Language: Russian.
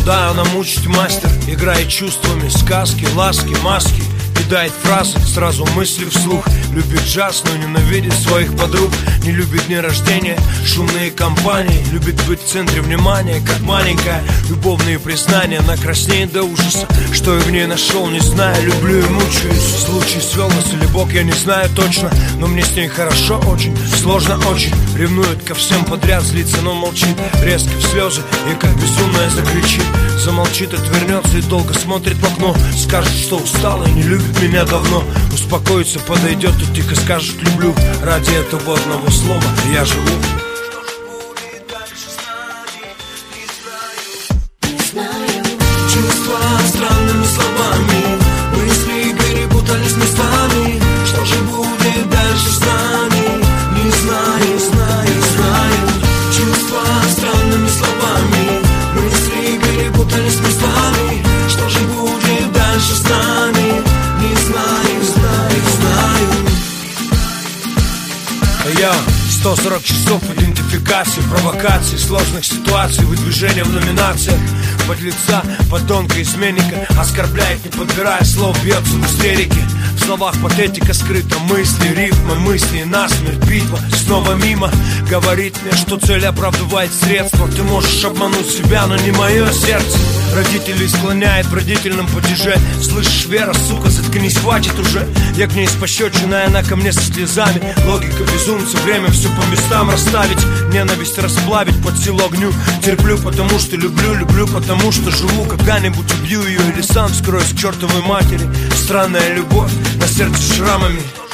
Да, она мучить мастер, играет чувствами, сказки, ласки, маски. Кидает фразы, сразу мысли вслух. Любит джаз, но ненавидит своих подруг. Не любит дни рождения, шумные компании. Любит быть в центре внимания, как маленькая. Любовные признания, она краснеет до ужаса. Что я в ней нашел, не знаю, люблю и мучаюсь. Случай свел нас или Бог, я не знаю точно. Но мне с ней хорошо очень, сложно очень. Ревнует ко всем подряд, злится, но молчит. Резко в слезы и как безумная закричит. Замолчит, отвернется и долго смотрит в окно. Скажет, что устала и не любит меня давно. Успокоится, подойдет и тихо скажет люблю. Ради этого одного слова я живу. Чувства странными словами, мысли перепутались местами. Что же будет дальше с нами? Не знаю, знаю, знаю. Чувства странными словами, мысли перепутались местами. Что же будет дальше с нами? Не знаю, знаю, знаю. Я 140 часов идентификации, провокаций, сложных ситуаций, выдвижения в номинациях. Подлеца, подонка, изменника, оскорбляет, не подбирая слов, бьется в истерике. В словах патетика скрыта, мысли, рифмы, мысли, насмерть, битва снова мимо. Говорит мне, что цель оправдывает средства. Ты можешь обмануть себя, но не мое сердце. Родителей склоняет в родительном падеже. Слышишь, Вера, сука, заткнись, хватит уже. Я к ней с пощечиной, она ко мне со слезами. Логика безумца, время все по местам расставить. Ненависть расплавить под силу огню. Терплю, потому что люблю, люблю, потому что живу. Когда-нибудь убью ее или сам вскроюсь к чертовой матери. Странная любовь на сердце шрамами.